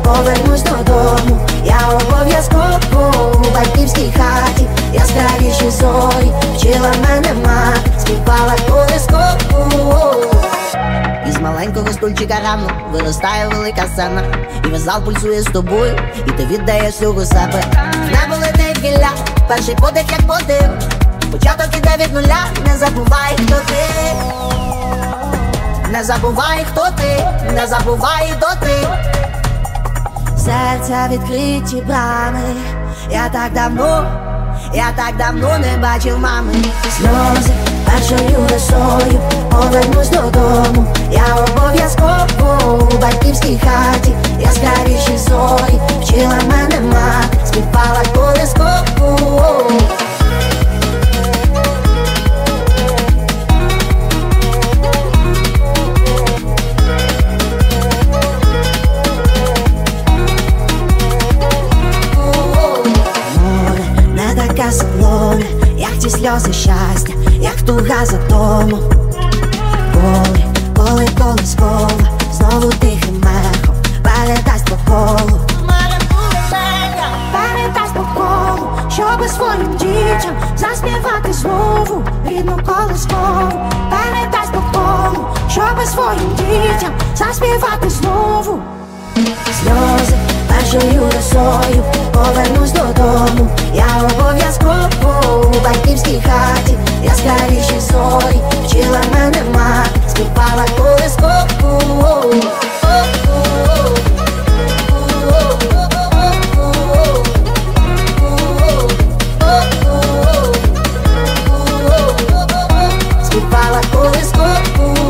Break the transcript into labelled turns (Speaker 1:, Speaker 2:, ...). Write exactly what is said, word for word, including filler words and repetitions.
Speaker 1: повернусь додому, я обов'язково у батьківській хаті, яскравіші зорі, вчила мене мати, співала колискову. Із маленького стульчика рано виростає велика сцена, і весь зал пульсує з тобою, і ти віддаєш всього себе. Небо летить гілля, перший подих як подив, початок іде від нуля, не забувай, хто ти. Не забувай, хто ти, не забувай, хто ти. Серця відкриті брами, я так давно, я так давно не бачив мами. Сльози першою росою, повернусь додому, я обов'язково у батьківській хаті, яскравіші зорі, вчила мене мати, співала колискову. Солоне, як ті сльози щастя, як туга за тому. Коли, коли колискова знову тихим ехом передасть по колу, передасть по колу, щоби своїм дітям заспівати знову рідну колискову. Передасть по колу, щоби своїм дітям заспівати знову. Сльози першою росою, повернусь додому, я обов'язково у батьківській хаті, яскравіші зорі, вчила мене мати, співала колискову. Співала колискову.